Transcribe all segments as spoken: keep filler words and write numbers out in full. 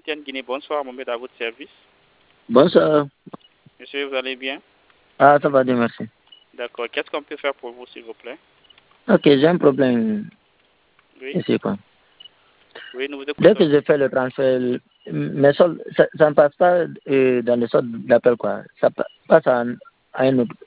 Tienne Guinée, bonsoir, Mohamed, à votre service. Bonsoir. Monsieur, vous allez bien? Ah, ça va bien, merci. D'accord. Qu'est-ce qu'on peut faire pour vous, s'il vous plaît? Ok, j'ai un problème Oui. ici, quoi. Oui, nous vous écoutons. Dès que je fais le transfert, mes soldes, ça, ça ne passe pas euh, dans le solde d'appel, quoi. Ça pa- passe à, un- à un autre.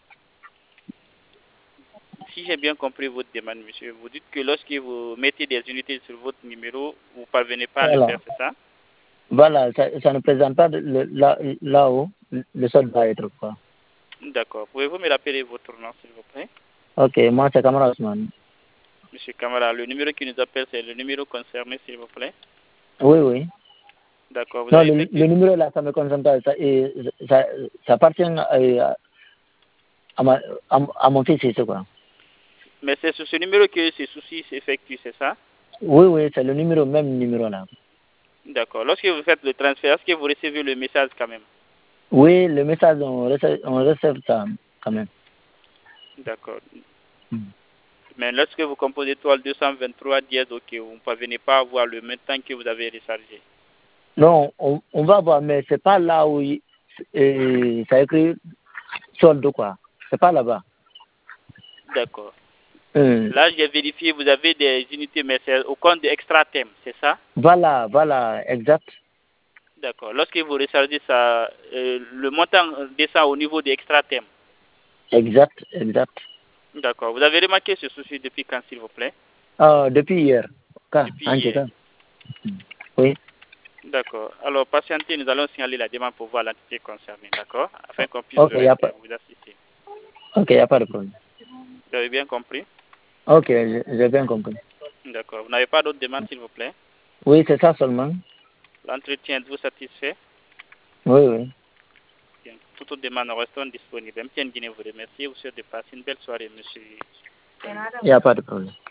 Si j'ai bien compris votre demande, monsieur, vous dites que lorsque vous mettez des unités sur votre numéro, vous ne parvenez pas à le Voilà. faire, c'est ça? Voilà, ça, ça ne présente pas de- le- là, là où le solde va être, quoi. D'accord. Pouvez-vous me rappeler votre nom, s'il vous plaît? Ok, moi, c'est Kamara Ousmane. Monsieur Kamara, le numéro qui nous appelle, c'est le numéro concerné, s'il vous plaît? Oui, oui. D'accord. Vous Non, avez le, effectué... le numéro là, ça me concerne pas. Ça, et, ça, ça appartient à, à, ma, à, à mon fils, c'est quoi. Mais c'est sur ce numéro que ces soucis s'effectuent, c'est ça? Oui, oui, c'est le numéro, même numéro là. D'accord. Lorsque vous faites le transfert, est-ce que vous recevez le message quand même? Oui, le message, on recève, on recève ça quand même. D'accord. Mm. Mais lorsque vous composez étoile deux cent vingt-trois dièse, ok, vous ne parvenez pas à voir le même temps que vous avez rechargé. Non, on, on va voir, mais c'est pas là où il, euh, ça écrit solde, quoi. C'est pas là-bas. D'accord. Mm. Là, j'ai vérifié, vous avez des unités, mais c'est au compte de extra thème, c'est ça? Voilà, voilà, exact. D'accord. Lorsque vous rechargez ça, euh, le montant descend au niveau de extra thème. Exact, exact. D'accord. Vous avez remarqué ce souci depuis quand, s'il vous plaît? Ah, depuis hier. Quand, Depuis en tout hier. cas. Oui. D'accord. Alors, patientez, nous allons signaler la demande pour voir l'entité concernée, d'accord? Afin qu'on puisse Ok, vous, y a pas, vous assister. ok, y a pas de problème. Vous avez bien compris? Ok, j'ai j'ai bien compris. D'accord. Vous n'avez pas d'autres demandes, s'il vous plaît? Oui, c'est ça seulement. L'entretien êtes-vous satisfait? Oui, oui. Bien. Toute autre demande, nous restons disponibles. M T N Guinée vous remercie. Vous souhaite de passer une belle soirée, monsieur. Il n'y a pas de problème.